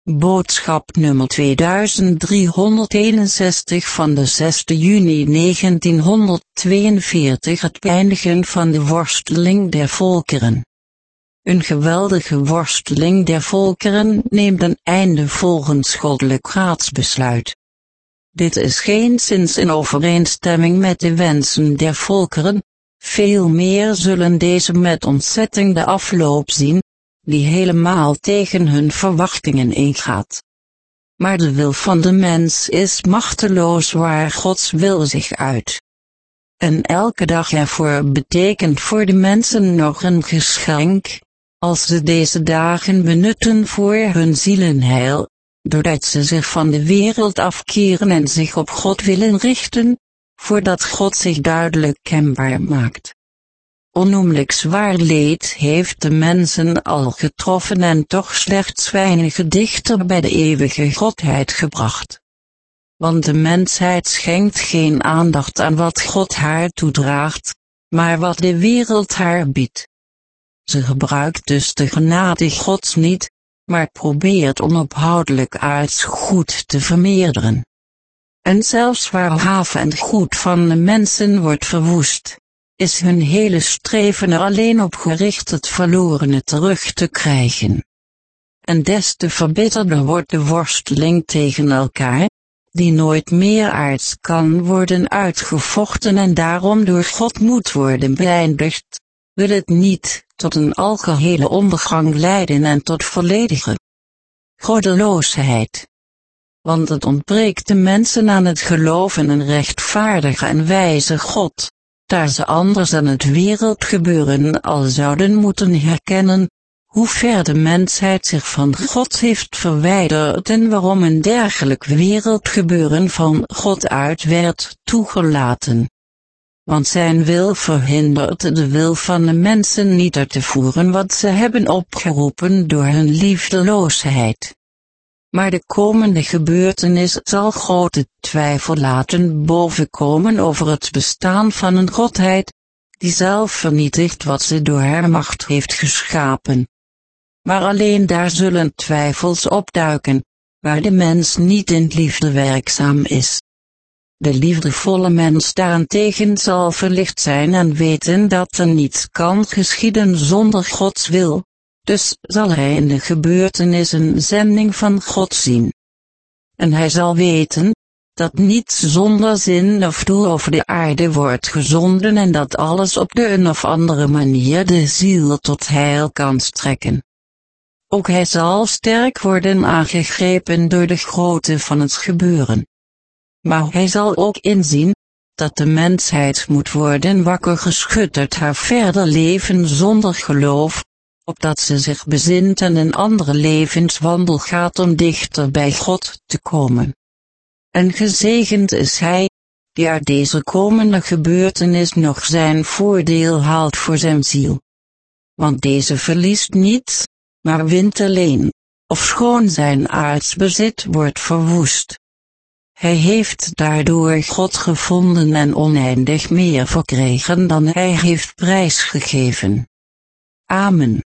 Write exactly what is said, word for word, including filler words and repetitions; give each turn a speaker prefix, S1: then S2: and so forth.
S1: Boodschap nummer tweeduizend driehonderdeenenzestig van de zesde juni negentienhonderdtweeënveertig. Het beëindigen van de worsteling der volkeren. Een geweldige worsteling der volkeren neemt een einde volgens goddelijk raadsbesluit. Dit is geenszins in overeenstemming met de wensen der volkeren, veel meer zullen deze met ontzetting de afloop zien, die helemaal tegen hun verwachtingen ingaat. Maar de wil van de mens is machteloos waar Gods wil zich uit. En elke dag ervoor betekent voor de mensen nog een geschenk, als ze deze dagen benutten voor hun zielenheil, doordat ze zich van de wereld afkeren en zich op God willen richten, voordat God zich duidelijk kenbaar maakt. Onnoemelijk zwaar leed heeft de mensen al getroffen en toch slechts weinige dichter bij de eeuwige Godheid gebracht. Want de mensheid schenkt geen aandacht aan wat God haar toedraagt, maar wat de wereld haar biedt. Ze gebruikt dus de genade Gods niet, maar probeert onophoudelijk aards goed te vermeerderen. En zelfs waar haven en goed van de mensen wordt verwoest, is hun hele streven er alleen op gericht het verlorene terug te krijgen. En des te verbitterder wordt de worsteling tegen elkaar, die nooit meer aards kan worden uitgevochten en daarom door God moet worden beëindigd, wil het niet tot een algehele ondergang leiden en tot volledige goddeloosheid. Want het ontbreekt de mensen aan het geloof in een rechtvaardige en wijze God, daar ze anders aan het wereldgebeuren al zouden moeten herkennen, hoe ver de mensheid zich van God heeft verwijderd en waarom een dergelijk wereldgebeuren van God uit werd toegelaten. Want zijn wil verhindert de wil van de mensen niet uit te voeren wat ze hebben opgeroepen door hun liefdeloosheid. Maar de komende gebeurtenis zal grote twijfel laten bovenkomen over het bestaan van een Godheid, die zelf vernietigt wat ze door haar macht heeft geschapen. Maar alleen daar zullen twijfels opduiken, waar de mens niet in liefde werkzaam is. De liefdevolle mens daarentegen zal verlicht zijn en weten dat er niets kan geschieden zonder Gods wil. Dus zal hij in de gebeurtenissen zending van God zien. En hij zal weten, dat niets zonder zin of doel over de aarde wordt gezonden en dat alles op de een of andere manier de ziel tot heil kan strekken. Ook hij zal sterk worden aangegrepen door de grootte van het gebeuren. Maar hij zal ook inzien, dat de mensheid moet worden wakker geschud uit haar verder leven zonder geloof, opdat ze zich bezint en een andere levenswandel gaat om dichter bij God te komen. En gezegend is hij, die uit deze komende gebeurtenis nog zijn voordeel haalt voor zijn ziel. Want deze verliest niets, maar wint alleen, ofschoon zijn aards bezit wordt verwoest. Hij heeft daardoor God gevonden en oneindig meer verkregen dan hij heeft prijsgegeven. Amen.